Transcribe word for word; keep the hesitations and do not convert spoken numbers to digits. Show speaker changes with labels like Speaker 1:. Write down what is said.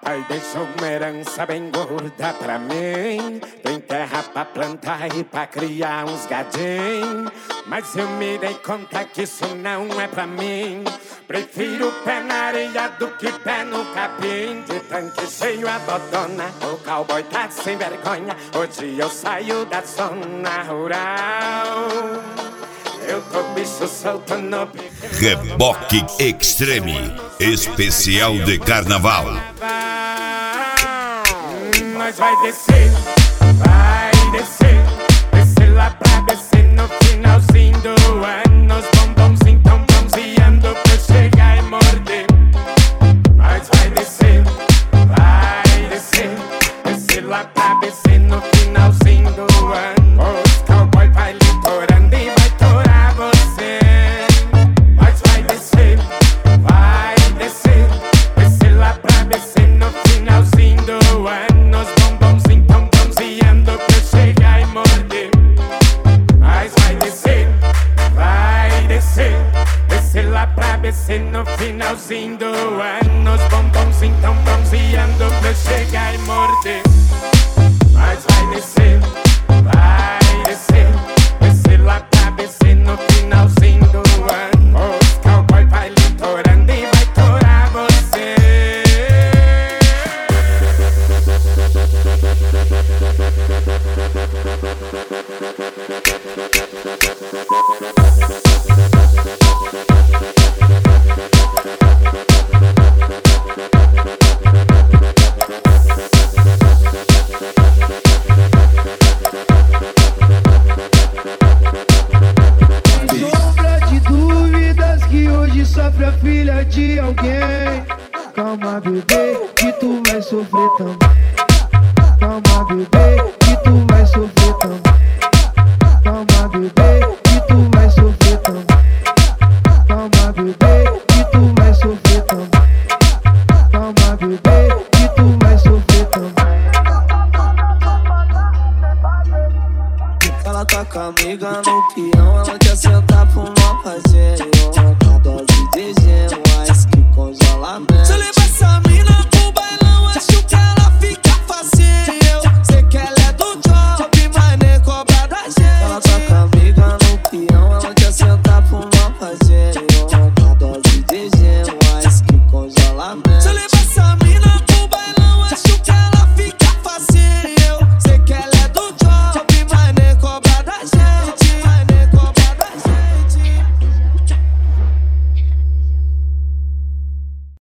Speaker 1: Pai deixou uma herança bem gorda pra mim. Tem terra pra plantar e pra criar uns gadinhos. Mas eu me dei conta que isso não é pra mim. Prefiro pé na areia do que pé no capim. De tanque cheio a dodona, o cowboy tá sem vergonha. Hoje eu saio da zona rural. Eu tô bicho solto no pique.
Speaker 2: Reboque Extreme, especial de carnaval.
Speaker 1: Nós vai descer, vai descer, descer lá pra descer no finalzinho do ano. Os bombonzinhos tão bronzeando pra eu chegar e morder. Nós vai descer, vai descer, descer lá pra descer no finalzinho do ano. Os cowboy vai litorando e vai torar você. Nós vai descer, vai descer, descer lá pra descer no finalzinho do ano. Descer no finalzinho do ano, os bombonzinhos tão bronzeando pra eu chegar e morder. Mas vai descer, vai descer, descer lá pra descer no finalzinho do ano. Os cowboy vai litorando e vai torar você.
Speaker 3: Sofre a filha de alguém. Calma, bebê, que tu vai sofrer também. Calma, bebê, que tu vai sofrer também. Calma, bebê, que tu vai sofrer também. Calma, bebê.